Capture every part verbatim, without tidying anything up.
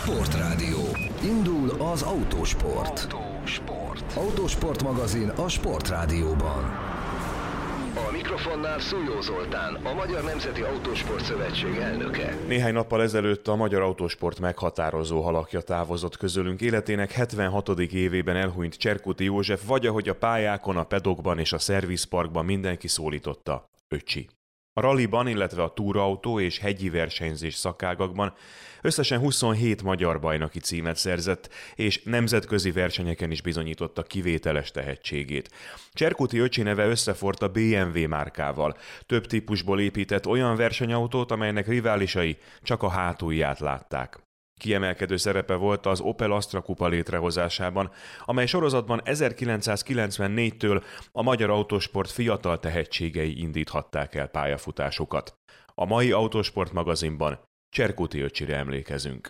Sportrádió. Indul az autósport. Autósport. Autósport magazin a Sportrádióban. A mikrofonnál Szújó Zoltán, a Magyar Nemzeti Autósport Szövetség elnöke. Néhány nappal ezelőtt a magyar autósport meghatározó halakja távozott közülünk. Életének hetvenhatodik évében elhunyt Cserkuti József, vagy ahogy a pályákon, a pedokban és a szervizparkban mindenki szólította, öcsi. A ralliban, illetve a túrautó és hegyi versenyzés szakágakban összesen huszonhét magyar bajnoki címet szerzett, és nemzetközi versenyeken is bizonyította kivételes tehetségét. Cserkuti öcsi neve összeforrt a bé em vé márkával. Több típusból épített olyan versenyautót, amelynek riválisai csak a hátulját látták. Kiemelkedő szerepe volt az Opel Astra kupa létrehozásában, amely sorozatban ezerkilencszázkilencvennégytől a magyar autósport fiatal tehetségei indíthatták el pályafutásukat. A mai Autósport magazinban Cserkuti öcsire emlékezünk.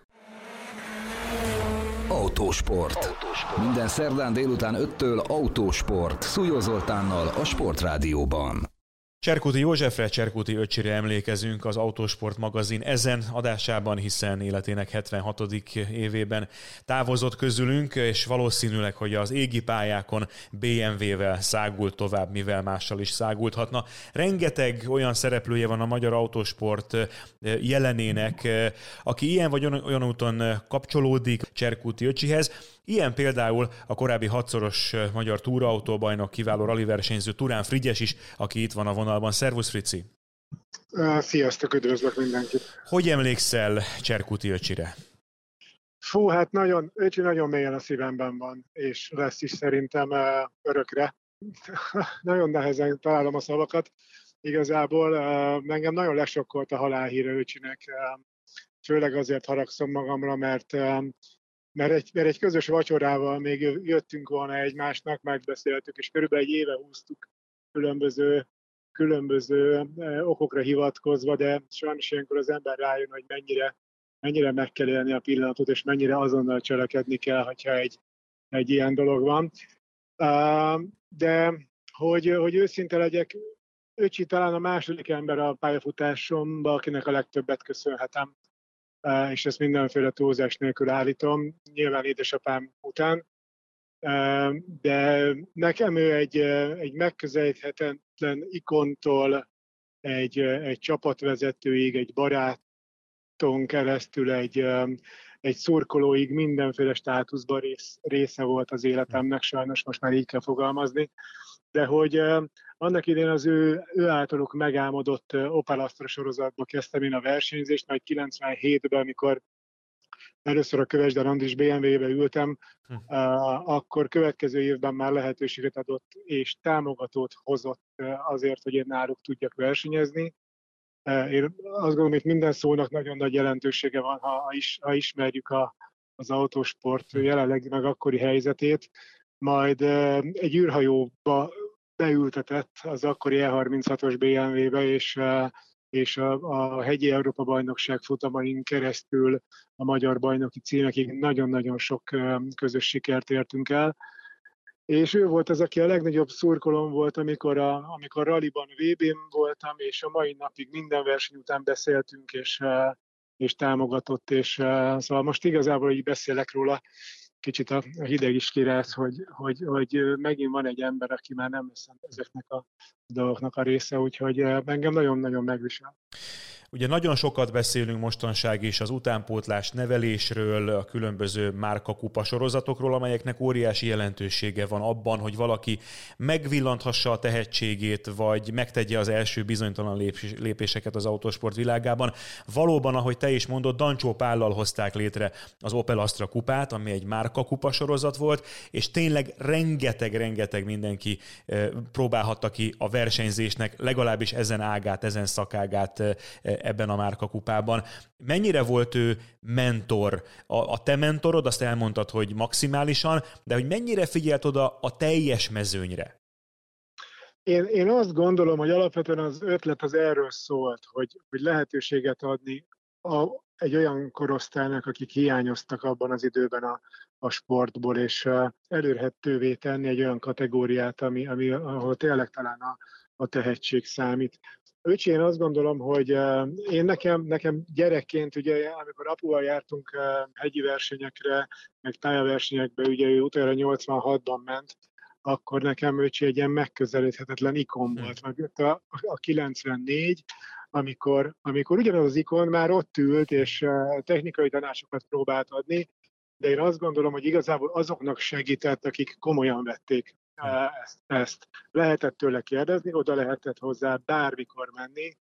Autósport. Autósport. Minden szerdán délután öttől Autósport. Szújó Zoltánnal a Sportrádióban. Cserkuti Józsefre, Cserkuti öcsire emlékezünk az Autósport magazin ezen adásában, hiszen életének hetvenhatodik évében távozott közülünk, és valószínűleg, hogy az égi pályákon bé em vé-vel szágult tovább, mivel mással is szágulthatna. Rengeteg olyan szereplője van a magyar autósport jelenének, aki ilyen vagy olyan úton kapcsolódik Cserkuti öcsihez. Ilyen például a korábbi hatszoros magyar túraautóbajnok, kiváló ralliversenyző Turán Frigyes is, aki itt van a vonalban. Szervusz, Frici! Sziasztok, üdvözlök mindenkit! Hogy emlékszel Cserkuti öcsire? Fú, hát nagyon, öcsi nagyon mélyen a szívemben van, és lesz is szerintem örökre. Nagyon nehezen találom a szavakat. Igazából engem nagyon lesokkolt a halálhíre öcsinek. Főleg azért haragszom magamra, mert Mert egy, mert egy közös vacsorával még jöttünk volna egymásnak, megbeszéltük, és körülbelül egy éve húztuk különböző, különböző okokra hivatkozva, de sajnos ilyenkor az ember rájön, hogy mennyire, mennyire meg kell élni a pillanatot, és mennyire azonnal cselekedni kell, hogyha egy, egy ilyen dolog van. De hogy, hogy őszinte legyek, öcsi talán a második ember a pályafutásomban, akinek a legtöbbet köszönhetem, és ezt mindenféle túlzás nélkül állítom, nyilván édesapám után, de nekem ő egy, egy megközelíthetetlen ikontól egy, egy csapatvezetőig, egy baráton keresztül, egy, egy szurkolóig mindenféle státuszban rész, része volt az életemnek, sajnos most már így kell fogalmazni, de hogy annak idén az ő, ő általuk megálmodott Opel Astra sorozatba kezdtem én a versenyzést, majd kilencvenhétben, amikor először a Kövesden Andris bé em vé-be ültem, hm. uh, akkor következő évben már lehetőséget adott és támogatót hozott uh, azért, hogy én náluk tudjak versenyezni. Uh, én azt gondolom, hogy minden szónak nagyon nagy jelentősége van, ha, ha, is, ha ismerjük a, az autósport jelenlegi meg akkori helyzetét. Majd uh, egy űrhajóba beültetett az akkori E harminchatos bé em vé-be, és, és a, a hegyi Európa bajnokság futamain keresztül a magyar bajnoki címekig nagyon-nagyon sok közös sikert értünk el. És ő volt az, aki a legnagyobb szurkolom volt, amikor a amikor ralliban vé bén voltam, és a mai napig minden verseny után beszéltünk, és, és támogatott, és szóval most igazából így beszélek róla, kicsit a hideg is kiráz, hogy, hogy, hogy megint van egy ember, aki már nem lesz ezeknek a dolgoknak a része, úgyhogy engem nagyon-nagyon megvisel. Ugye nagyon sokat beszélünk mostanság is az utánpótlás nevelésről, a különböző márkakupa sorozatokról, amelyeknek óriási jelentősége van abban, hogy valaki megvillanthassa a tehetségét, vagy megtegye az első bizonytalan lépéseket az autósport világában. Valóban, ahogy te is mondod, Dancsó Pállal hozták létre az Opel Astra kupát, ami egy márkakupa sorozat volt, és tényleg rengeteg-rengeteg mindenki próbálhatta ki a versenyzésnek legalábbis ezen ágát, ezen szakágát ebben a márkakupában. Mennyire volt ő mentor? A, a te mentorod, azt elmondtad, hogy maximálisan, de hogy mennyire figyelt oda a teljes mezőnyre? Én, én azt gondolom, hogy alapvetően az ötlet az erről szólt, hogy, hogy lehetőséget adni a, egy olyan korosztálynak, akik hiányoztak abban az időben a, a sportból, és elérhetővé tenni egy olyan kategóriát, ami, ami, ahol tényleg talán a, a tehetség számít. Öcsi, én azt gondolom, hogy én nekem, nekem gyerekként, ugye, amikor apuval jártunk hegyi versenyekre, meg pályaversenyekbe, ugye ő utoljára nyolcvanhatban ment, akkor nekem öcsi egy ilyen megközelíthetetlen ikon volt, meg jött a, a kilencvennégy, amikor, amikor ugyanaz az ikon már ott ült, és technikai tanácsokat próbált adni, de én azt gondolom, hogy igazából azoknak segített, akik komolyan vették ezt. ezt. Lehetett tőle kérdezni, oda lehetett hozzá bármikor menni,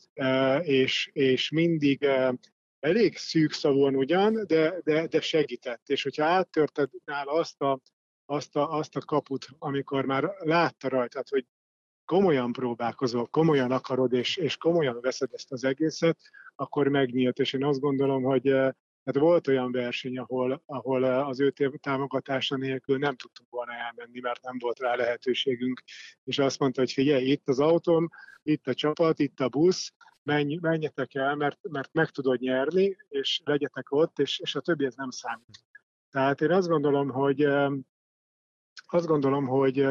és, és mindig elég szűkszavúan ugyan, de, de, de segített. És hogyha áttörted nála azt a, azt, a, azt a kaput, amikor már látta rajtad, hogy komolyan próbálkozol, komolyan akarod, és, és komolyan veszed ezt az egészet, akkor megnyílt. És én azt gondolom, hogy hát volt olyan verseny, ahol, ahol az ő támogatása nélkül nem tudtunk volna elmenni, mert nem volt rá lehetőségünk. És azt mondta, hogy figyelj, itt az autóm, itt a csapat, itt a busz, menj, menjetek el, mert, mert meg tudod nyerni, és legyetek ott, és, és a többi ez nem számít. Tehát én azt gondolom, hogy azt gondolom, hogy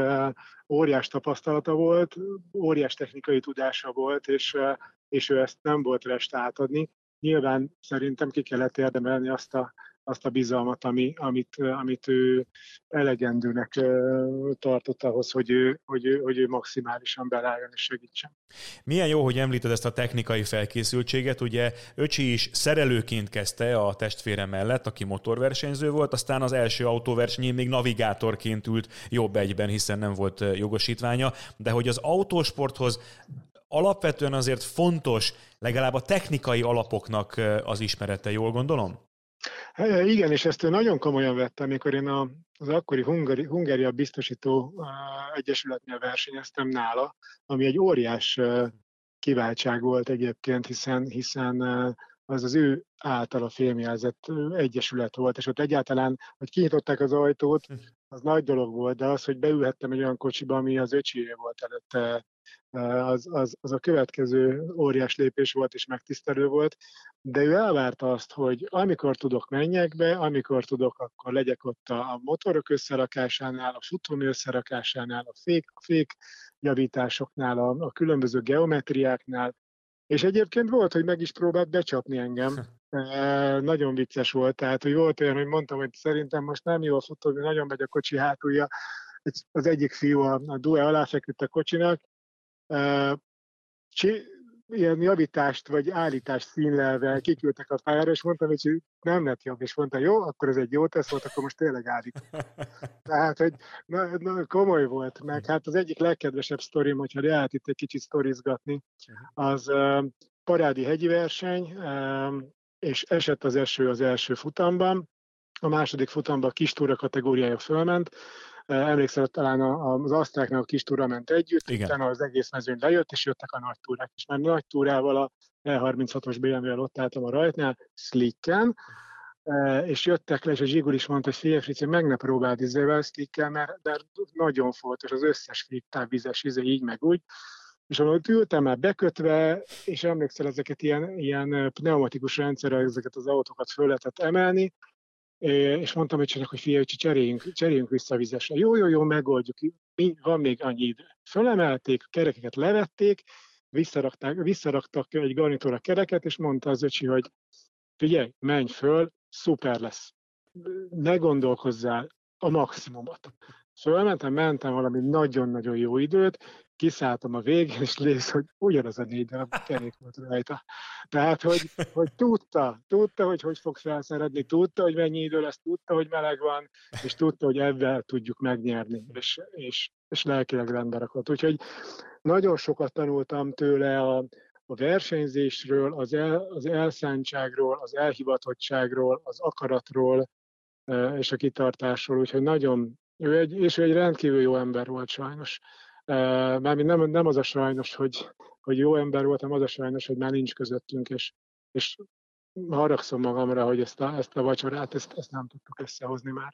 óriás tapasztalata volt, óriás technikai tudása volt, és, és ő ezt nem volt rest átadni. Nyilván szerintem ki kellett érdemelni azt a, azt a bizalmat, ami, amit, amit ő elegendőnek tartott ahhoz, hogy ő, hogy, ő, hogy ő maximálisan belálljon és segítsen. Milyen jó, hogy említed ezt a technikai felkészültséget. Ugye öcsi is szerelőként kezdte a testvére mellett, aki motorversenyző volt, aztán az első autóversenyén még navigátorként ült jobb egyben, hiszen nem volt jogosítványa, de hogy az autósporthoz alapvetően azért fontos legalább a technikai alapoknak az ismerete, jól gondolom? Igen, és ezt ő nagyon komolyan vette, amikor én az akkori Hungari, Hungária Biztosító Egyesületnél versenyeztem nála, ami egy óriás kiváltság volt egyébként, hiszen, hiszen az az ő általa fémjelzett egyesület volt, és ott egyáltalán, hogy kinyitották az ajtót, az nagy dolog volt, de az, hogy beülhettem egy olyan kocsiba, ami az öcsié volt előtte, az, az, az a következő óriás lépés volt, és megtisztelő volt, de ő elvárta azt, hogy amikor tudok, menjek be, amikor tudok, akkor legyek ott a motorok összerakásánál, a futómű összerakásánál, a fék, a fék javításoknál, a, a különböző geometriáknál, és egyébként volt, hogy meg is próbált becsapni engem. E, nagyon vicces volt, tehát hogy volt olyan, hogy mondtam, hogy szerintem most nem jó a futómű, nagyon megy a kocsi hátulja, az egyik fiú a, a due alá feküdt a kocsinak, Uh, csi, ilyen javítást vagy állítást színlelve kiküldtek a pályára, és mondtam, hogy nem lett jobb, és mondta, jó, akkor ez egy jó tesz volt, akkor most tényleg állít. Tehát, hogy na, na, komoly volt, meg hát az egyik legkedvesebb sztorim, hogyha lehet itt egy kicsit sztorizgatni, az uh, parádi hegyi verseny, uh, és esett az eső az első futamban, a második futamban a kis túra kategóriája fölment. Emlékszel, talán az asztráknak a kis túra ment együtt, igen. Utána az egész mezőny lejött, és jöttek a nagy túrák. És már nagy túrával a E harminchatos bé em vé-vel ott álltam a rajtnál, slicken, és jöttek le, és a Zsigul is mondta, hogy figyelj, Frici, meg ne próbáld izével slicken, mert, mert nagyon fontos, az összes féktáv vizes izé, így meg úgy. És ahol ültem már bekötve, és emlékszel, ezeket ilyen, ilyen pneumatikus rendszerrel ezeket az autókat föl lehetett emelni, és mondtam, hogy csak, hogy figyelj, cseréljünk, cseréljünk vissza a vizesre. Jó, jó, jó, megoldjuk, van még annyi idő. Fölemelték, kerekeket levették, visszarakták, visszaraktak egy garnitúra kereket, és mondta az öcsi, hogy figyelj, menj föl, szuper lesz. Ne gondolkozzál, a maximumot. Fölmentem, mentem valami nagyon-nagyon jó időt, kiszálltam a végén, és nézd, hogy ugyanaz a négy darab kerék volt rajta. Tehát, hogy, hogy tudta, tudta, hogy hogy fog felszeredni, tudta, hogy mennyi idő lesz, tudta, hogy meleg van, és tudta, hogy ebben tudjuk megnyerni, és, és, és lelkileg rendbe rakott. Úgyhogy nagyon sokat tanultam tőle a, a versenyzésről, az, el, az elszántságról, az elhivatottságról, az akaratról, és a kitartásról, úgyhogy nagyon, ő egy, és ő egy rendkívül jó ember volt sajnos. Mármint nem, nem az a sajnos, hogy, hogy jó ember voltam, az a sajnos, hogy már nincs közöttünk, és, és haragszom magamra, hogy ezt a, ezt a vacsorát, ezt, ezt nem tudtuk összehozni már.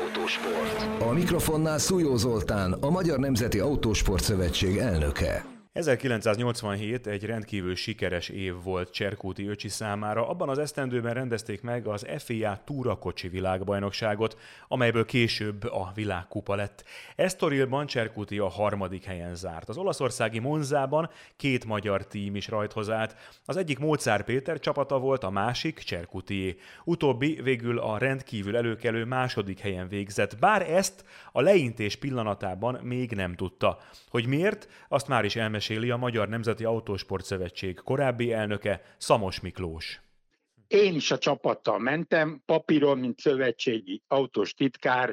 Autósport. A mikrofonnál Szújó Zoltán, a Magyar Nemzeti Autósport Szövetség elnöke. ezerkilencszáznyolcvanhét egy rendkívül sikeres év volt Cserkóti öcsi számára. Abban az esztendőben rendezték meg az ef i á túrakocsi világbajnokságot, amelyből később a világkupa lett. Estorilban Cserkóti a harmadik helyen zárt. Az olaszországi Monzában két magyar tím is rajthoz állt. Az egyik Mozár Péter csapata volt, a másik Cserkótié. Utóbbi végül a rendkívül előkelő második helyen végzett, bár ezt a leintés pillanatában még nem tudta. Hogy miért, azt már is elmeséli a Magyar Nemzeti Autósport Szövetség korábbi elnöke, Szamos Miklós. Én is a csapattal mentem, papíron, mint szövetségi autós titkár,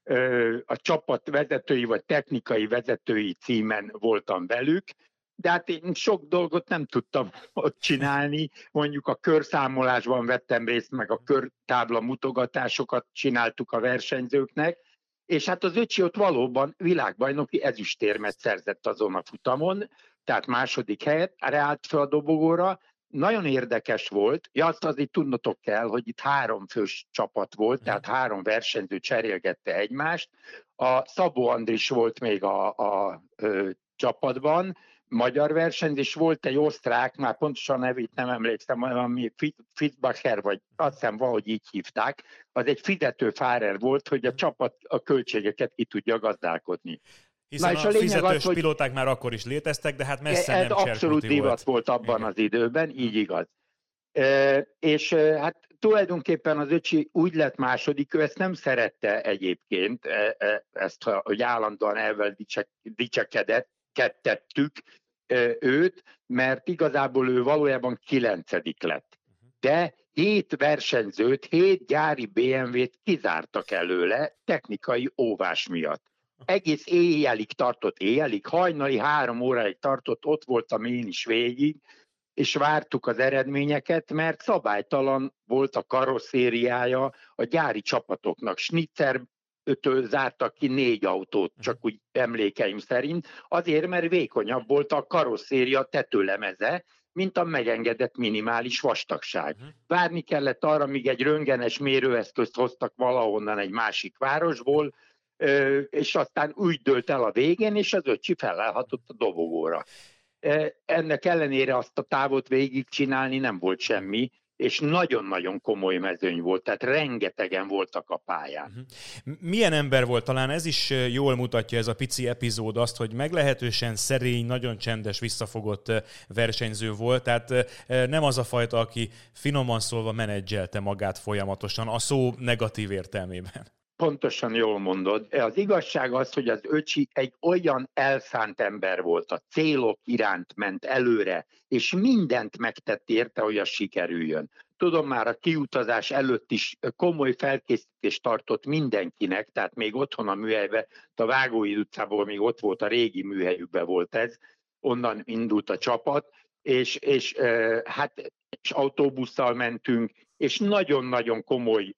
a csapat vezetői vagy technikai vezetői címen voltam velük, de hát én sok dolgot nem tudtam ott csinálni, mondjuk a körszámolásban vettem részt, meg a körtábla mutogatásokat csináltuk a versenyzőknek, és hát az öcsi ott valóban világbajnoki ezüstérmet szerzett azon a futamon, tehát második helyet állt fel a dobogóra. Nagyon érdekes volt, ja, azt azért tudnotok kell, hogy itt három fős csapat volt, tehát három versenyző cserélgette egymást. A Szabó Andris volt még a, a, a csapatban, magyar versenyzés, volt egy osztrák, már pontosan nevét nem emlékszem, valami Fitzbacher, vagy azt hiszem valahogy így hívták, az egy fizető fárer volt, hogy a csapat a költségeket ki tudja gazdálkodni. Hiszen Na, a, a fizetős az, pilóták már akkor is léteztek, de hát messze ez nem abszolút divat volt abban Igen. az időben, így igaz. E, és hát tulajdonképpen az öcsi úgy lett második, ő ezt nem szerette egyébként, ezt, hogy állandóan elvel dicsekedett, kettettük őt, mert igazából ő valójában kilencedik lett. De hét versenyzőt, hét gyári bé em vét kizártak előle technikai óvás miatt. Egész éjjelig tartott, éjjelig, hajnali három óráig tartott, ott voltam én is végig, és vártuk az eredményeket, mert szabálytalan volt a karosszériája a gyári csapatoknak. Schnitzer ötől zártak ki négy autót, csak úgy emlékeim szerint, azért, mert vékonyabb volt a karosszéria tetőlemeze, mint a megengedett minimális vastagság. Várni kellett arra, míg egy röntgenes mérőeszközt hoztak valahonnan egy másik városból, és aztán úgy dőlt el a végén, és az öcsi felállhatott a dobogóra. Ennek ellenére azt a távot végigcsinálni nem volt semmi, és nagyon-nagyon komoly mezőny volt, tehát rengetegen voltak a pályán. Milyen ember volt? Talán ez is jól mutatja, ez a pici epizód azt, hogy meglehetősen szerény, nagyon csendes, visszafogott versenyző volt, tehát nem az a fajta, aki finoman szólva menedzselte magát folyamatosan, a szó negatív értelmében. Pontosan jól mondod. Az igazság az, hogy az öcsi egy olyan elszánt ember volt, a célok iránt ment előre, és mindent megtett érte, hogy az sikerüljön. Tudom, már a kiutazás előtt is komoly felkészítést tartott mindenkinek, tehát még otthon a műhelyben, a Vágóhíd utcából még ott volt, a régi műhelyükben volt ez, onnan indult a csapat, és, és hát és autóbusszal mentünk, és nagyon-nagyon komoly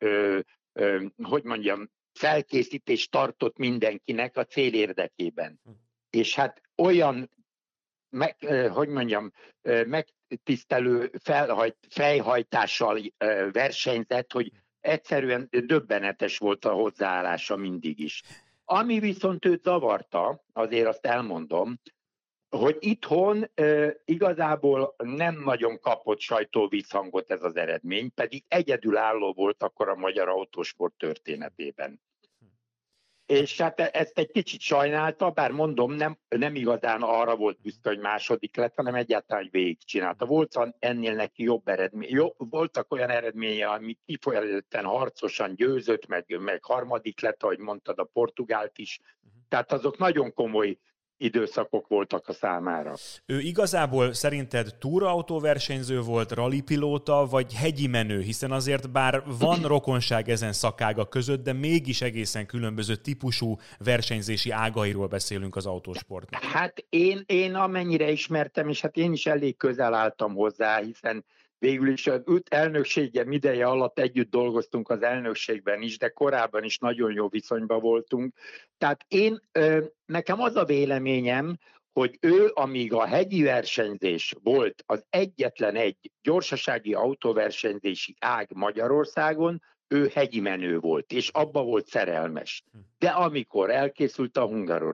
hogy mondjam, felkészítést tartott mindenkinek a cél érdekében. És hát olyan, meg, hogy mondjam, megtisztelő felhajt, fejhajtással versenyzett, hogy egyszerűen döbbenetes volt a hozzáállása mindig is. Ami viszont őt zavarta, azért azt elmondom, hogy itthon e, igazából nem nagyon kapott sajtóvízhangot ez az eredmény, pedig egyedülálló volt akkor a magyar autósport történetében. És hát ezt egy kicsit sajnálta, bár mondom, nem, nem igazán arra volt büszke, hogy második lett, hanem egyáltalán, hogy végigcsinálta. Volt ennél neki jobb eredmény. Jó, voltak olyan eredménye, ami kifejezetten harcosan győzött, meg, meg harmadik lett, ahogy mondtad, a portugált is. Tehát azok nagyon komoly időszakok voltak a számára. Ő igazából szerinted túraautóversenyző volt, rallipilóta, vagy hegyi menő? Hiszen azért bár van rokonság ezen szakága között, de mégis egészen különböző típusú versenyzési ágairól beszélünk az autósportnak. Hát én, én amennyire ismertem, és hát én is elég közel álltam hozzá, hiszen végül is az elnökségem ideje alatt együtt dolgoztunk az elnökségben is, de korábban is nagyon jó viszonyban voltunk. Tehát én, nekem az a véleményem, hogy ő, amíg a hegyi versenyzés volt az egyetlen egy gyorsasági autóversenyzési ág Magyarországon, ő hegyi menő volt, és abba volt szerelmes. De amikor elkészült a Hungaroring,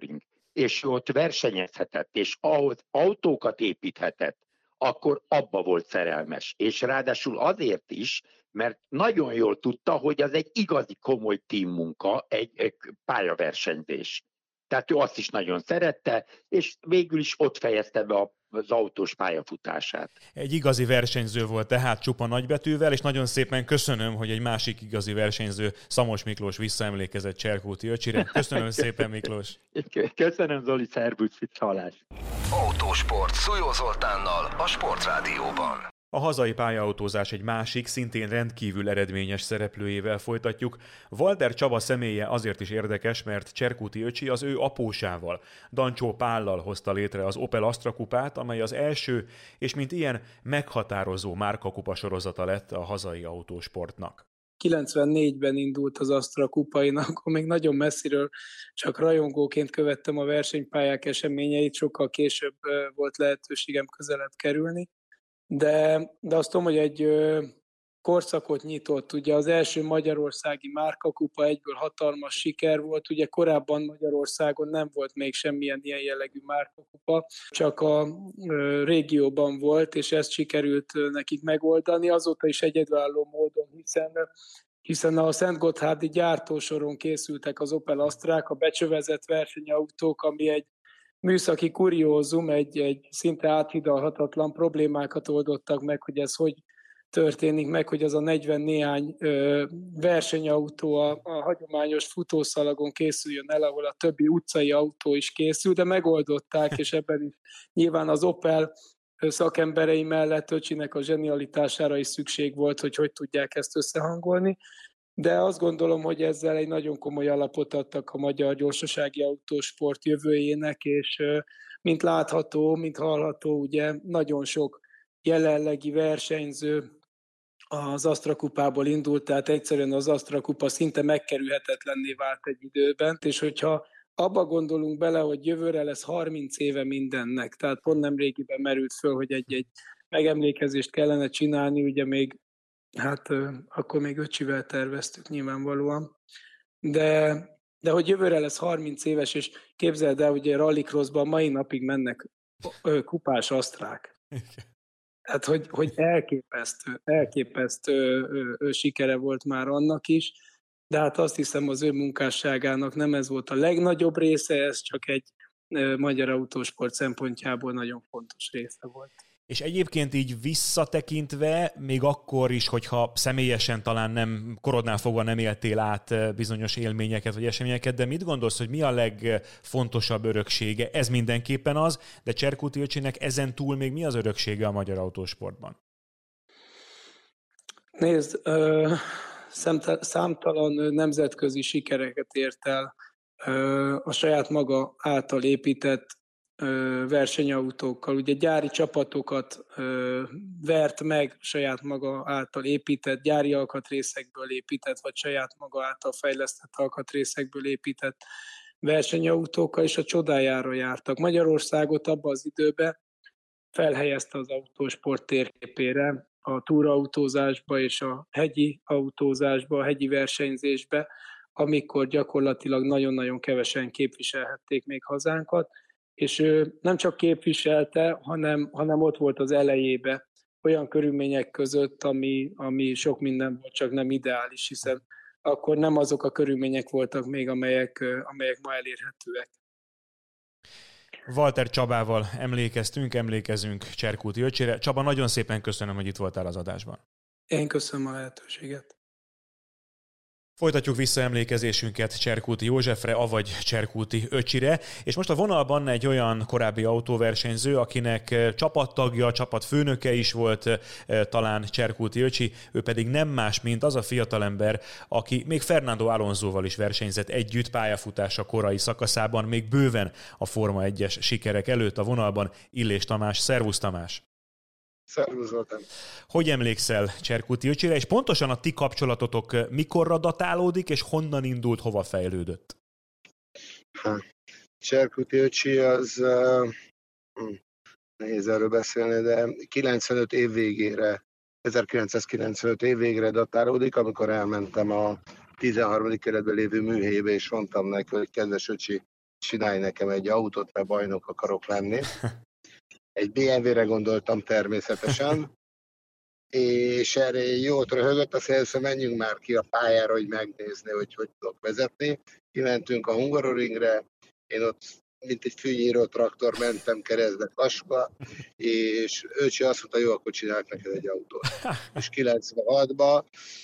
és ott versenyezhetett, és ahhoz autókat építhetett, akkor abba volt szerelmes. És ráadásul azért is, mert nagyon jól tudta, hogy az egy igazi komoly teammunka, egy, egy pályaversenyzés. Tehát ő azt is nagyon szerette, és végül is ott fejezte be az autós pályafutását. Egy igazi versenyző volt tehát csupa nagybetűvel, és nagyon szépen köszönöm, hogy egy másik igazi versenyző, Szamos Miklós visszaemlékezett Cserkóti öcsire. Köszönöm szépen, Miklós! Köszönöm, Zoli, szervusz, hallás! Autósport Szújó Zoltánnal a Sportrádióban. A hazai pályaautózás egy másik, szintén rendkívül eredményes szereplőjével folytatjuk. Walter Csaba személye azért is érdekes, mert Cserkóti öcsi az ő apósával, Dancsó Pállal hozta létre az Opel Astra kupát, amely az első, és mint ilyen meghatározó márkakupa sorozata lett a hazai autósportnak. kilencvennégyben indult az Astra kupa, én akkor még nagyon messziről csak rajongóként követtem a versenypályák eseményeit, sokkal később volt lehetőségem közelebb kerülni. De, de azt tudom, hogy egy ö, korszakot nyitott. Ugye az első magyarországi márkakupa egyből hatalmas siker volt. Ugye korábban Magyarországon nem volt még semmilyen ilyen jellegű márkakupa, csak a ö, régióban volt, és ezt sikerült ö, nekik megoldani. Azóta is egyedülálló módon, hiszen, hiszen a Szentgotthárdi gyártósoron készültek az Opel Astrák, a becsövezett versenyautók, ami egy műszaki kuriózum, egy, egy szinte áthidalhatatlan problémákat oldottak meg, hogy ez hogy történik meg, hogy az a negyven néhány ö, versenyautó a, a hagyományos futószalagon készüljön el, ahol a többi utcai autó is készül, de megoldották, és ebben is nyilván az Opel szakemberei mellett öcsinek a zsenialitására is szükség volt, hogy hogy tudják ezt összehangolni. De azt gondolom, hogy ezzel egy nagyon komoly alapot adtak a magyar gyorsasági autósport jövőjének, és mint látható, mint hallható, ugye nagyon sok jelenlegi versenyző az Astra kupából indult, tehát egyszerűen az Astra kupa szinte megkerülhetetlenné vált egy időben, és hogyha abba gondolunk bele, hogy jövőre lesz harminc éve mindennek, tehát pont nemrégiben merült föl, hogy egy-egy megemlékezést kellene csinálni, ugye még Hát akkor még öcsivel terveztük nyilvánvalóan, de, de hogy jövőre lesz harminc éves, és képzeld el, hogy a rallycrossban mai napig mennek kupás asztrák. Hát, hogy, hogy elképesztő, elképesztő sikere volt már annak is, de hát azt hiszem az ő munkásságának nem ez volt a legnagyobb része, ez csak egy magyar autósport szempontjából nagyon fontos része volt. És egyébként így visszatekintve, még akkor is, hogyha személyesen talán nem, korodnál fogva nem éltél át bizonyos élményeket vagy eseményeket, de mit gondolsz, hogy mi a legfontosabb öröksége? Ez mindenképpen az, de Cserkóti öcsinek ezen túl még mi az öröksége a magyar autósportban? Nézd, ö, számtalan nemzetközi sikereket ért el ö, a saját maga által épített versenyautókkal. Ugye gyári csapatokat ö, vert meg saját maga által épített, gyári alkatrészekből épített, vagy saját maga által fejlesztett alkatrészekből épített versenyautókkal, és a csodájára jártak. Magyarországot abban az időben felhelyezte az autósport térképére, a túrautózásba és a hegyi autózásba, a hegyi versenyzésbe, amikor gyakorlatilag nagyon-nagyon kevesen képviselhették még hazánkat, és ő nem csak képviselte, hanem, hanem ott volt az elejébe, olyan körülmények között, ami, ami sok minden volt, csak nem ideális, hiszen akkor nem azok a körülmények voltak még, amelyek, amelyek ma elérhetőek. Walter Csabával emlékeztünk, emlékezünk Cserkóti öcsire. Csaba, nagyon szépen köszönöm, hogy itt voltál az adásban. Én köszönöm a lehetőséget. Folytatjuk vissza emlékezésünket Cserkóti Józsefre, avagy Cserkóti öcsire, és most a vonalban egy olyan korábbi autóversenyző, akinek csapattagja, csapatfőnöke is volt talán Cserkóti öcsi, ő pedig nem más, mint az a fiatalember, aki még Fernando Alonsóval is versenyzett együtt pályafutása korai szakaszában, még bőven a Forma egyes sikerek előtt. A vonalban Illés Tamás. Szervusz, Tamás! Szervusz, Zoltán! Hogy emlékszel Cserkóti öcsire, és pontosan a ti kapcsolatotok mikorra datálódik, és honnan indult, hova fejlődött? Ha, Cserkóti öcsi az, uh, nehéz erről beszélni, de kilencvenöt év végére, ezerkilencszázkilencvenöt év végére datálódik, amikor elmentem a tizenharmadik keretben lévő műhelybe, és mondtam neki, hogy kedves öcsi, csinálj nekem egy autót, mert bajnok akarok lenni. Egy bé em vé-re gondoltam természetesen, és erre jót röhögött, azt mondja, menjünk már ki a pályára, hogy megnézni, hogy hogy tudok vezetni. Kimentünk a Hungaroringre, én ott mint egy fűnyíró traktor mentem keresztbe Kassba, és öcsi azt mondta, jó, akkor csinálok neked egy autót. És kilencvenhatban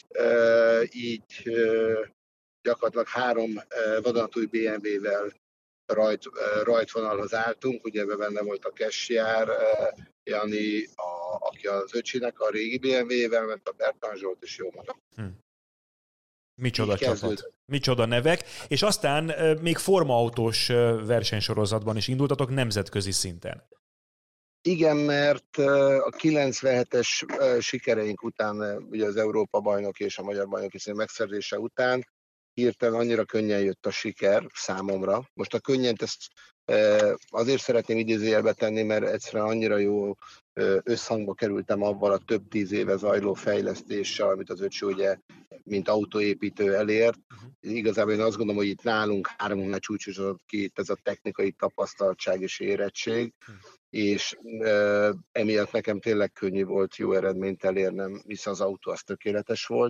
így gyakorlatilag három vadonatúj bé em vé-vel rajt, rajtvonalhoz álltunk, ugye ebben benne volt a Kesjár, Jani, a, aki az öcsinek a régi bé em vé-vel ment, a Bertalan Zsolt és jó magam. Hm. Micsoda így csapat, kezdődött. Micsoda nevek, és aztán még formaautós versenysorozatban is indultatok nemzetközi szinten. Igen, mert a kilencvenhetes sikereink után, ugye az Európa bajnoki és a magyar bajnoki szín megszerzése után hirtelen annyira könnyen jött a siker számomra. Most a könnyen ezt azért szeretném idézőjelbe tenni, mert egyszerűen annyira jó összhangba kerültem avval a több tíz éve zajló fejlesztéssel, amit az öcsi ugye, mint autóépítő elért. Igazából én azt gondolom, hogy itt nálunk háromunknál csúcsosodott ki itt ez a technikai tapasztaltság és érettség, és e, emiatt nekem tényleg könnyű volt jó eredményt elérnem, hiszen az autó az tökéletes volt.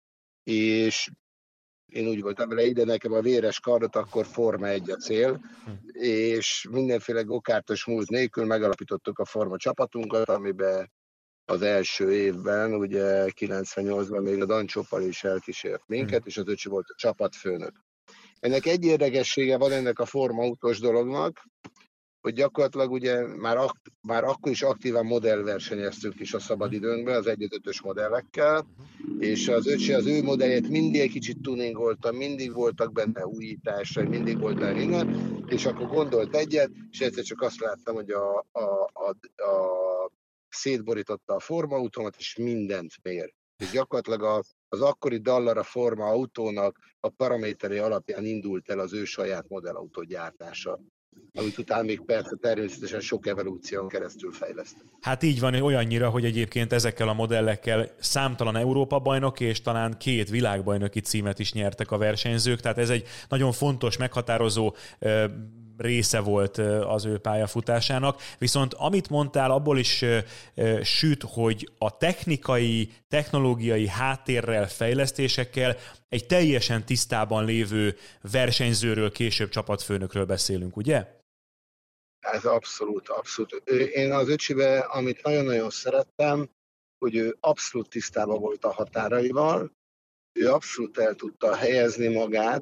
És én úgy voltam vele, ide nekem a véres kardot, akkor Forma egy a cél, és mindenféle gokártos múlt nélkül megalapítottuk a Forma csapatunkat, amiben az első évben, ugye kilencvennyolcban még a Dancsóppal is elkísért minket, és az öcsi volt a csapatfőnök. Ennek egy érdekessége van ennek a Forma autós dolognak, hogy gyakorlatilag ugye már, ak- már akkor is aktívan modellversenyeztünk is a szabadidőnkben, az egy ötös modellekkel, és az öcsi az ő modelljét mindig egy kicsit tuningolta, mindig voltak benne újításai, mindig volt benne innen, és akkor gondolt egyet, és egyszer csak azt láttam, hogy a, a, a, a szétborította a formautómat, és mindent mér. És gyakorlatilag a, az akkori Dallara Forma autónak a paraméterei alapján indult el az ő saját modellautó gyártása, amit utána még persze természetesen sok evolúción keresztül fejlesztett. Hát így van, olyannyira, hogy egyébként ezekkel a modellekkel számtalan Európa-bajnoki és talán két világbajnoki címet is nyertek a versenyzők, tehát ez egy nagyon fontos, meghatározó része volt az ő pályafutásának. Viszont amit mondtál, abból is süt, hogy a technikai, technológiai háttérrel, fejlesztésekkel egy teljesen tisztában lévő versenyzőről, később csapatfőnökről beszélünk, ugye? Ez abszolút, abszolút. Én az öcsibe, amit nagyon-nagyon szerettem, hogy ő abszolút tisztában volt a határaival, ő abszolút el tudta helyezni magát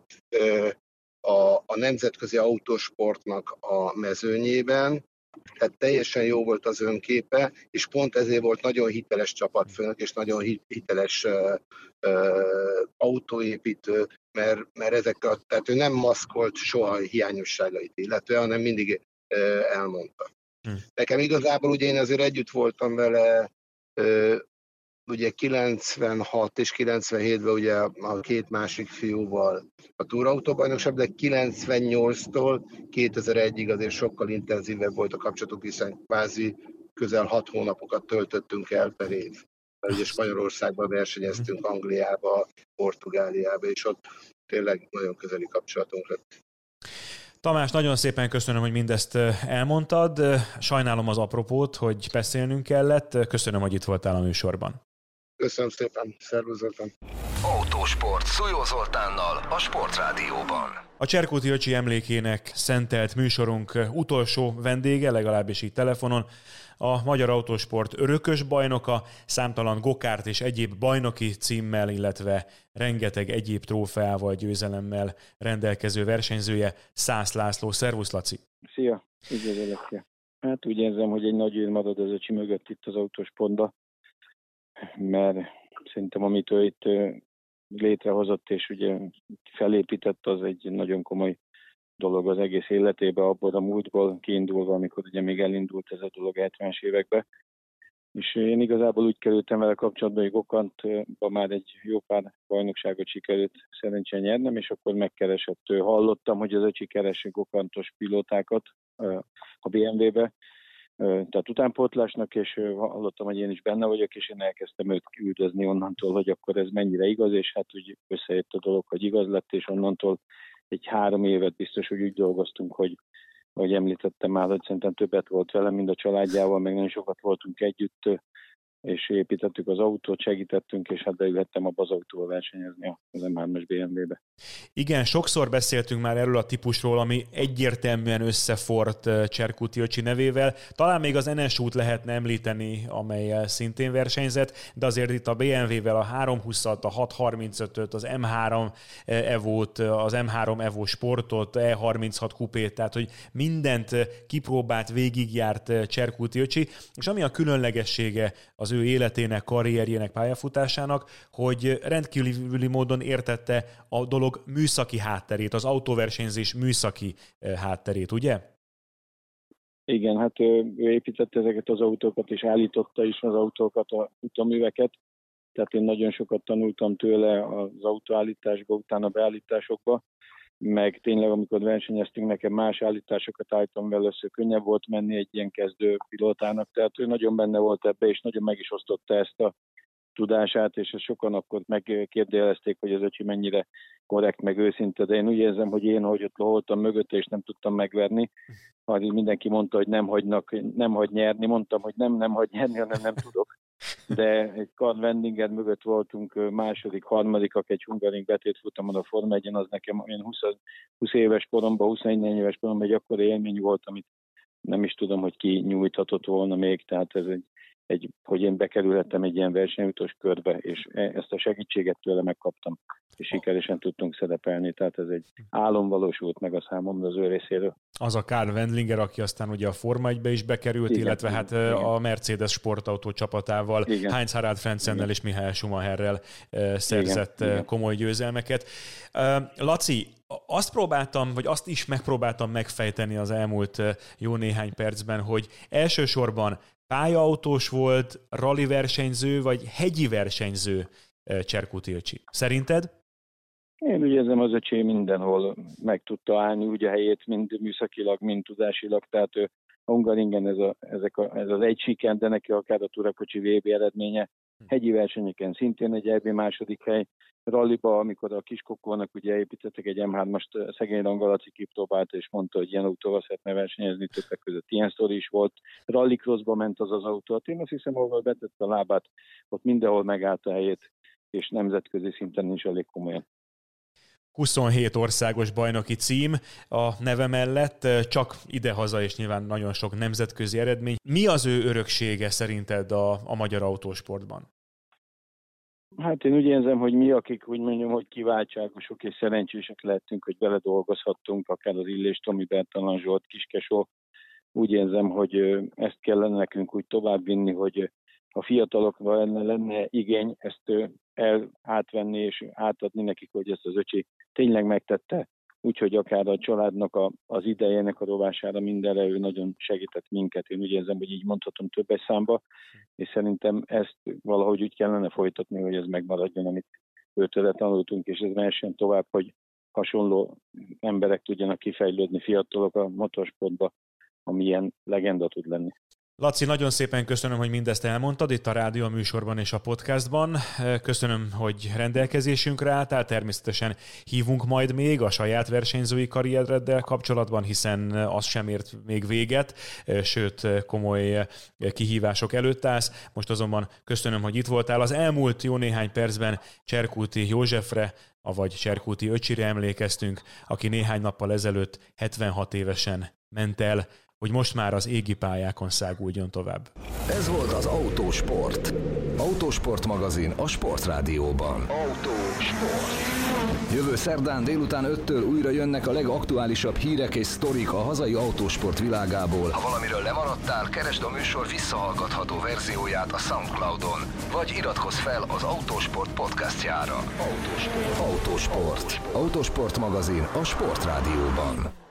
a, a nemzetközi autósportnak a mezőnyében, tehát teljesen jó volt az önképe, és pont ezért volt nagyon hiteles csapatfőnök, és nagyon hiteles uh, uh, autóépítő, mert, mert ezek a, tehát ő nem maszkolt soha hiányosságait illetve, hanem mindig uh, elmondta. Hmm. Nekem igazából ugye én azért együtt voltam vele, uh, ugye kilencvenhat és kilencvenhétben ugye a két másik fiúval a túrautóbajnokság, de kilencvennyolctól kétezer-egyig azért sokkal intenzívebb volt a kapcsolatunk, hiszen kvázi közel hat hónapokat töltöttünk el per év. Ugye Spanyolországban versenyeztünk, Angliába, Portugáliába, és ott tényleg nagyon közeli kapcsolatunk lett. Tamás, nagyon szépen köszönöm, hogy mindezt elmondtad. Sajnálom az apropót, hogy beszélnünk kellett. Köszönöm, hogy itt voltál a műsorban. Köszönöm szépen, szervusz Zoltán. Autósport Szújó Zoltánnal a Sportrádióban. A Cserkuti öcsi emlékének szentelt műsorunk utolsó vendége, legalábbis így telefonon, a magyar autósport örökös bajnoka, számtalan gokárt és egyéb bajnoki címmel, illetve rengeteg egyéb trófeával, győzelemmel rendelkező versenyzője, Szász László. Szervusz, Laci! Szia! Üdvözöllek! Hát úgy érzem, hogy egy nagy űr marad az öcsi mögött itt az autósportban, mert szerintem amit ő itt létrehozott és ugye felépített, az egy nagyon komoly dolog az egész életében, abból a múltból kiindulva, amikor ugye még elindult ez a dolog hetvenes években. És én igazából úgy kerültem vele kapcsolatban, hogy Gokantban már egy jó pár bajnokságot sikerült szerencsén nyernem, és akkor megkeresett. Hallottam, hogy az öcsi keres Gokantos pilótákat a bé em vé-be, tehát utánpótlásnak, és hallottam, hogy én is benne vagyok, és én elkezdtem őt üldözni onnantól, hogy akkor ez mennyire igaz, és hát úgy összejött a dolog, hogy igaz lett, és onnantól egy három évet biztos, hogy úgy dolgoztunk, hogy ahogy említettem már, hogy szerintem többet volt velem, mint a családjával, meg nagyon sokat voltunk együtt, és építettük az autót, segítettünk, és hát beülhettem abba az autóval versenyezni az em hármas bé em vé-be. Igen, sokszor beszéltünk már erről a típusról, ami egyértelműen összefort Cserkuti öcsi nevével. Talán még az en es út lehetne említeni, amellyel szintén versenyzett, de azért itt a bé em vé-vel a háromszázhúszat, a hatszázharmincötöt, az em három Evo-t, az em három Evo Sportot, E harminchat kupét, tehát hogy mindent kipróbált, végigjárt Cserkuti öcsi, és ami a különlegessége az ő életének, karrierjének, pályafutásának, hogy rendkívüli módon értette a dolog műszaki hátterét, az autóversenyzés műszaki hátterét, ugye? Igen, hát ő építette ezeket az autókat, és állította is az autókat, a futaműveket, tehát én nagyon sokat tanultam tőle az autóállításba, utána beállításokba, meg tényleg, amikor versenyeztünk, nekem más állításokat állítom vele össze, könnyebb volt menni egy ilyen kezdő pilótának, tehát ő nagyon benne volt ebbe, és nagyon meg is osztotta ezt a tudását, és sokan akkor megkérdezték, hogy az öcsi mennyire korrekt, meg őszinte, de én úgy érzem, hogy én, hogy ott voltam mögötte, és nem tudtam megverni, ha mindenki mondta, hogy nem hagynak, nem hagy nyerni, mondtam, hogy nem, nem hagy nyerni, hanem nem tudok. De egy Karl Wendinger mögött voltunk második, harmadikak egy Hungaroring betétfutamon a Forma egyen, az nekem én húsz, húsz éves koromban, huszonegy éves koromban egy akkora élmény volt, amit nem is tudom, hogy ki nyújthatott volna még, tehát ez egy, egy hogy én bekerülhettem egy ilyen versenyautós körbe, és ezt a segítséget tőle megkaptam, és sikeresen tudtunk szerepelni, tehát ez egy álom valósult meg a számomra az ő részéről. Az a Karl Wendlinger, aki aztán ugye a Forma egybe is bekerült, igen, illetve hát igen. A Mercedes sportautó csapatával, igen. Heinz Harald Frentzennel és Michael Schumacherrel szerzett igen. komoly győzelmeket. Laci, azt próbáltam, vagy azt is megpróbáltam megfejteni az elmúlt jó néhány percben, hogy elsősorban pályautós volt, rali versenyző, vagy hegyi versenyző Cserkuti öcsi. Szerinted? Én úgy érzem, az öcsé mindenhol meg tudta állni úgy a helyét, mind műszakilag, mind tudásilag, tehát ő a Hungaroringen ez, a, ezek a, ez az egy siker, de neki akár a turakocsi vé bé eredménye. Hegyi versenyeken szintén egy é bé második hely. Ralliba, amikor a Kiskokónak ugye építettek egy em hármast, szegény Rangalaci kipróbálta, és mondta, hogy ilyen autóval szeretne versenyezni, többek között ilyen sztori is volt. Rallycrossba ment az az autó. Én azt hiszem, ahol betette a lábát, ott mindenhol megállt a helyét, és nemzetközi szinten is elég komolyan. huszonhét országos bajnoki cím a neve mellett, csak idehaza és nyilván nagyon sok nemzetközi eredmény. Mi az ő öröksége szerinted a, a magyar autósportban? Hát én úgy érzem, hogy mi, akik úgy mondjam, hogy kiváltságosok és szerencsések lehetünk, hogy bele dolgozhattunk, akár az Illés Tomi, Bertalan Zsolt, Kiskesó. Úgy érzem, hogy ezt kellene nekünk úgy továbbvinni, hogy a fiatalokra lenne, lenne igény ezt el, átvenni és átadni nekik, hogy ezt az öcsi tényleg megtette, úgyhogy akár a családnak a, az idejének a rovására mindenre ő nagyon segített minket. Én úgy érzem, hogy így mondhatom többes számba, és szerintem ezt valahogy úgy kellene folytatni, hogy ez megmaradjon, amit őtőle tanultunk, és ez mehessen tovább, hogy hasonló emberek tudjanak kifejlődni, fiatalok a motorsportba, ami ilyen legenda tud lenni. Laci, nagyon szépen köszönöm, hogy mindezt elmondtad itt a rádió műsorban és a podcastban. Köszönöm, hogy rendelkezésünkre álltál. Természetesen hívunk majd még a saját versenyzői karriereddel kapcsolatban, hiszen az sem ért még véget, sőt komoly kihívások előtt állsz. Most azonban köszönöm, hogy itt voltál. Az elmúlt jó néhány percben Cserkuti Józsefre, avagy Cserkuti öcsire emlékeztünk, aki néhány nappal ezelőtt hetvenhat évesen ment el, hogy most már az égi pályákon száguljon tovább. Ez volt az Autósport. Autósport magazin a Sportrádióban. Autósport. Jövő szerdán délután öttől újra jönnek a legaktuálisabb hírek és sztorik a hazai autósport világából. Ha valamiről lemaradtál, keresd a műsor visszahallgatható verzióját a SoundCloudon, vagy iratkozz fel az Autósport podcastjára. Autósport. Autósport. Autósport magazin a Sportrádióban.